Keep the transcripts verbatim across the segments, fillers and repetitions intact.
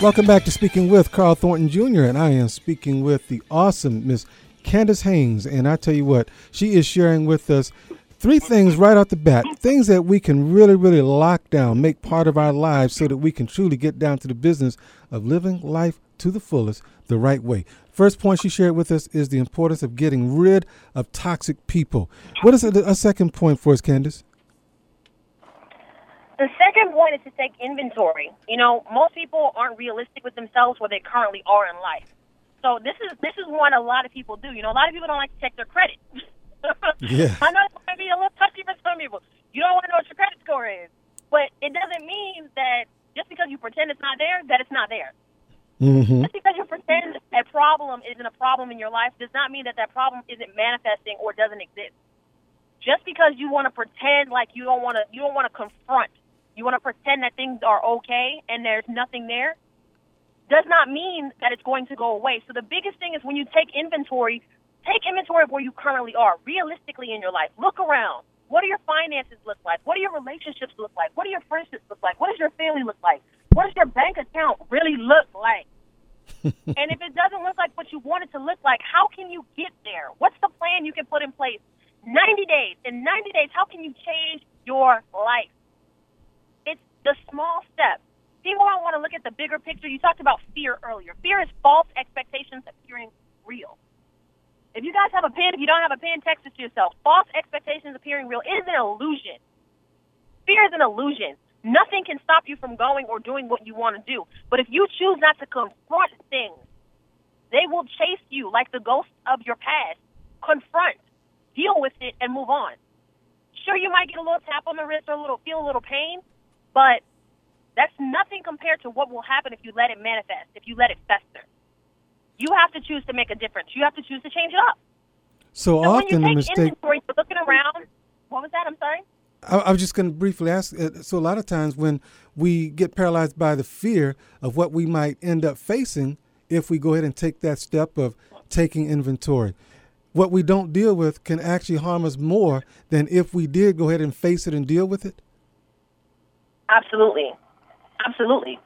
Welcome back to Speaking with Carl Thornton Junior And I am speaking with the awesome Miss Candace Haynes. And I tell you what, she is sharing with us three things right off the bat, things that we can really, really lock down, make part of our lives so that we can truly get down to the business of living life to the fullest the right way. First point she shared with us is the importance of getting rid of toxic people. What is a, a second point for us, Candace? The second point is to take inventory. You know, most people aren't realistic with themselves where they currently are in life. So this is this is what a lot of people do. You know, a lot of people don't like to check their credit. Yeah. I know it's going to be a little touchy for some people. You don't want to know what your credit score is. But it doesn't mean that just because you pretend it's not there, that it's not there. Mm-hmm. Just because you pretend a problem isn't a problem in your life does not mean that that problem isn't manifesting or doesn't exist. Just because you want to pretend like you don't want to, you don't want to confront, you want to pretend that things are okay and there's nothing there, does not mean that it's going to go away. So the biggest thing is when you take inventory, take inventory of where you currently are, realistically in your life. Look around. What do your finances look like? What do your relationships look like? What do your friendships look like? What does your family look like? What does your bank account really look like? And if it doesn't look like what you want it to look like, how can you get there? What's the plan you can put in place? ninety days. In ninety days, how can you change your life? It's the small steps. People don't want to look at the bigger picture. You talked about fear earlier. Fear is false expectations appearing real. If you guys have a pen, if you don't have a pen, text it to yourself. False expectations appearing real. It is an illusion. Fear is an illusion. Nothing can stop you from going or doing what you want to do. But if you choose not to confront things, they will chase you like the ghosts of your past. Confront, deal with it, and move on. Sure, you might get a little tap on the wrist or a little feel a little pain, but that's nothing compared to what will happen if you let it manifest, if you let it fester. You have to choose to make a difference. You have to choose to change it up. So, so often when the you take mistake. inventory, you're looking around. What was that? I'm sorry. I, I was just going to briefly ask. Uh, so, a lot of times when we get paralyzed by the fear of what we might end up facing, if we go ahead and take that step of taking inventory, what we don't deal with can actually harm us more than if we did go ahead and face it and deal with it. Absolutely. Absolutely.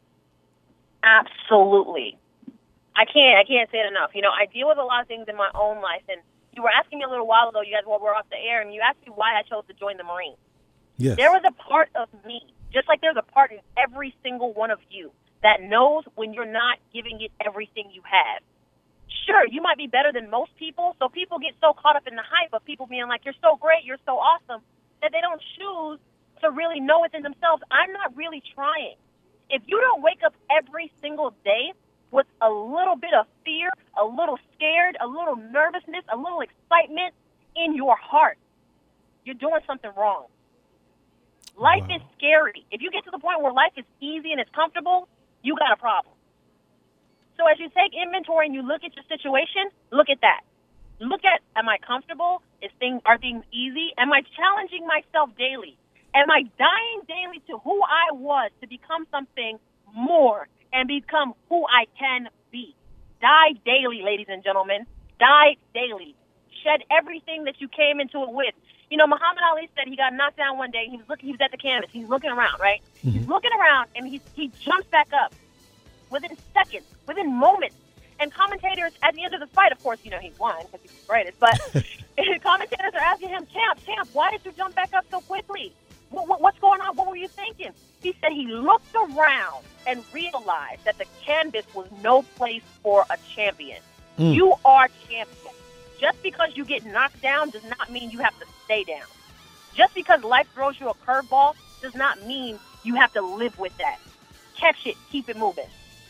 Absolutely. I can't I can't say it enough. You know, I deal with a lot of things in my own life, and you were asking me a little while ago, you guys while we were off the air, and you asked me why I chose to join the Marines. Yes. There was a part of me, just like there's a part in every single one of you that knows when you're not giving it everything you have. Sure, you might be better than most people, so people get so caught up in the hype of people being like, you're so great, you're so awesome, that they don't choose to really know within themselves, I'm not really trying. If you don't wake up every single day with a little bit of fear, a little scared, a little nervousness, a little excitement in your heart, you're doing something wrong. Life Wow. is scary. If you get to the point where life is easy and it's comfortable, you got a problem. So as you take inventory and you look at your situation, look at that. Look at, am I comfortable? Is things, are things easy? Am I challenging myself daily? Am I dying daily to who I was to become something more and become who I can be? Die daily, ladies and gentlemen. Die daily. Shed everything that you came into it with. You know, Muhammad Ali said he got knocked down one day. He was looking. He was at the canvas. He's looking around, right? Mm-hmm. He's looking around, and he he jumps back up within seconds, within moments. And commentators at the end of the fight, of course, you know he won because he's the greatest. But commentators are asking him, "Champ, champ, why did you jump back up so quickly? What, what, what's going on? What were you thinking?" He said he looked around and realized that the canvas was no place for a champion. Mm. You are champion. Just because you get knocked down does not mean you have to stay down. Just because life throws you a curveball does not mean you have to live with that. Catch it, keep it moving.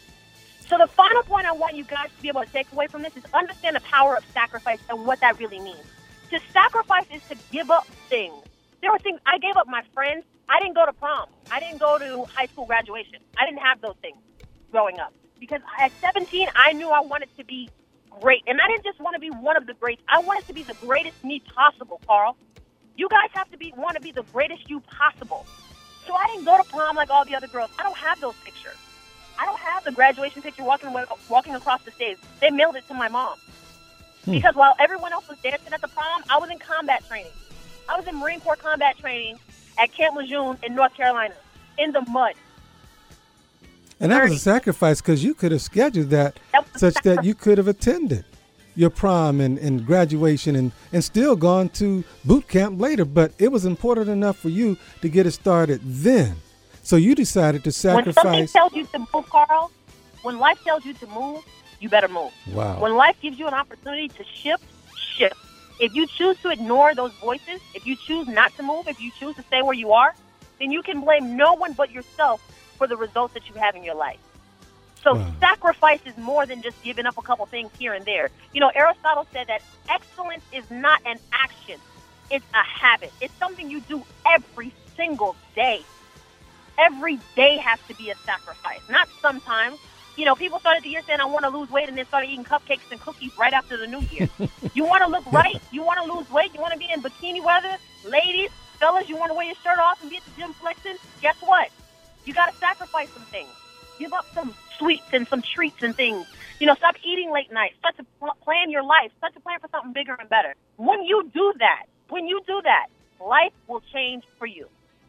So the final point I want you guys to be able to take away from this is understand the power of sacrifice and what that really means. To sacrifice is to give up things. There were things, I gave up my friends. I didn't go to prom. I didn't go to high school graduation. I didn't have those things growing up. Because at seventeen, I knew I wanted to be great. And I didn't just want to be one of the greats. I wanted to be the greatest me possible, Carl. You guys have to be want to be the greatest you possible. So I didn't go to prom like all the other girls. I don't have those pictures. I don't have the graduation picture walking away, walking across the stage. They mailed it to my mom. Hmm. Because while everyone else was dancing at the prom, I was in combat training. I was in Marine Corps combat training at Camp Lejeune in North Carolina, in the mud. And that was a sacrifice because you could have scheduled that such that you could have attended your prom and, and graduation and, and still gone to boot camp later. But it was important enough for you to get it started then. So you decided to sacrifice. When something tells you to move, Carl, when life tells you to move, you better move. Wow. When life gives you an opportunity to shift, shift. If you choose to ignore those voices, if you choose not to move, if you choose to stay where you are, then you can blame no one but yourself for the results that you have in your life. So wow. Sacrifice is more than just giving up a couple things here and there. You know, Aristotle said that excellence is not an action. It's a habit. It's something you do every single day. Every day has to be a sacrifice, not sometimes. You know, people started the year saying, I want to lose weight, and then started eating cupcakes and cookies right after the new year. You want to look right? You want to lose weight? You want to be in bikini weather? Ladies, fellas, you want to wear your shirt off and be at the gym flexing? Guess what? You got to sacrifice some things. Give up some sweets and some treats and things. You know, stop eating late nights. Start to pl- plan your life. Start to plan for something bigger and better. When you do that, when you do that, life will change for you.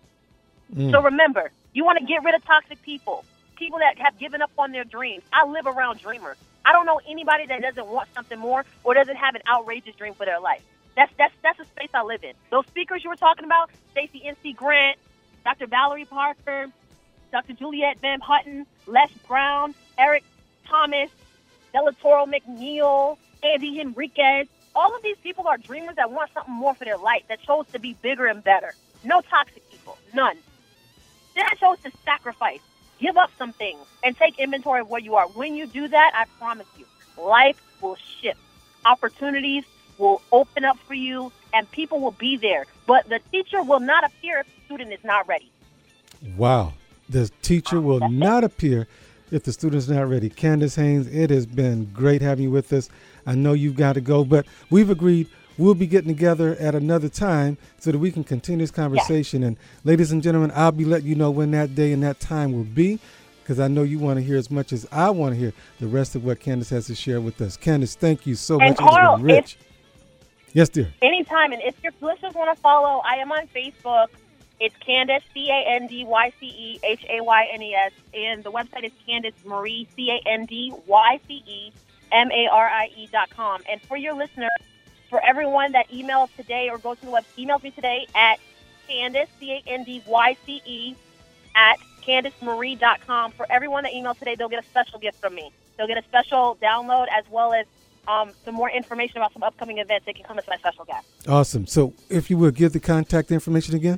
Mm. So remember, you want to get rid of toxic people, people that have given up on their dreams. I live around dreamers. I don't know anybody that doesn't want something more or doesn't have an outrageous dream for their life. That's that's that's the space I live in. Those speakers you were talking about, Stacey N C Grant, Doctor Valerie Parker, Doctor Juliette Van Houten, Les Brown, Eric Thomas, Delatoro McNeil, Andy Henriquez. All of these people are dreamers that want something more for their life, that chose to be bigger and better. No toxic people, none. That chose to sacrifice, give up some things, and take inventory of where you are. When you do that, I promise you, life will shift. Opportunities will open up for you, and people will be there. But the teacher will not appear if the student is not ready. Wow. The teacher will That's not it. appear if the student's not ready. Candace Haynes, it has been great having you with us. I know you've got to go, but we've agreed we'll be getting together at another time so that we can continue this conversation. Yeah. And ladies and gentlemen, I'll be letting you know when that day and that time will be, because I know you want to hear as much as I want to hear the rest of what Candace has to share with us. Candace, thank you so and much. Carl, it's been rich. Yes, dear. Anytime. And if your listeners want to follow, I am on Facebook. It's Candace, C A N D Y C E H A Y N E S. And the website is Candace Marie, C A N D Y C E M A R I E dot com. And for your listeners, for everyone that emails today or goes to the web, emails me today at Candace, C A N D Y C E, at Candace Marie dot com. For everyone that emails today, they'll get a special gift from me. They'll get a special download as well as um, some more information about some upcoming events. They can come as my special guest. Awesome. So if you would give the contact information again.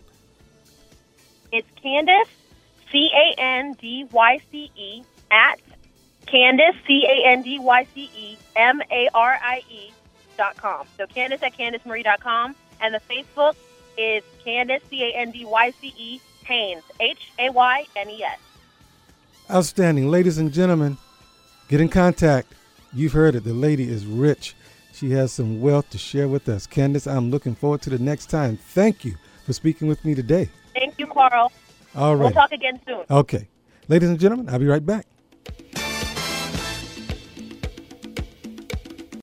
It's Candace, C A N D Y C E, at Candace, C A N D Y C E M A R I E dot com. So Candace at Candace Marie dot com. And the Facebook is Candace, C A N D Y C E, Haynes, H A Y N E S. Outstanding. Ladies and gentlemen, get in contact. You've heard it. The lady is rich. She has some wealth to share with us. Candace, I'm looking forward to the next time. Thank you for speaking with me today. Thank you, Carl. All right. We'll talk again soon. Okay. Ladies and gentlemen, I'll be right back.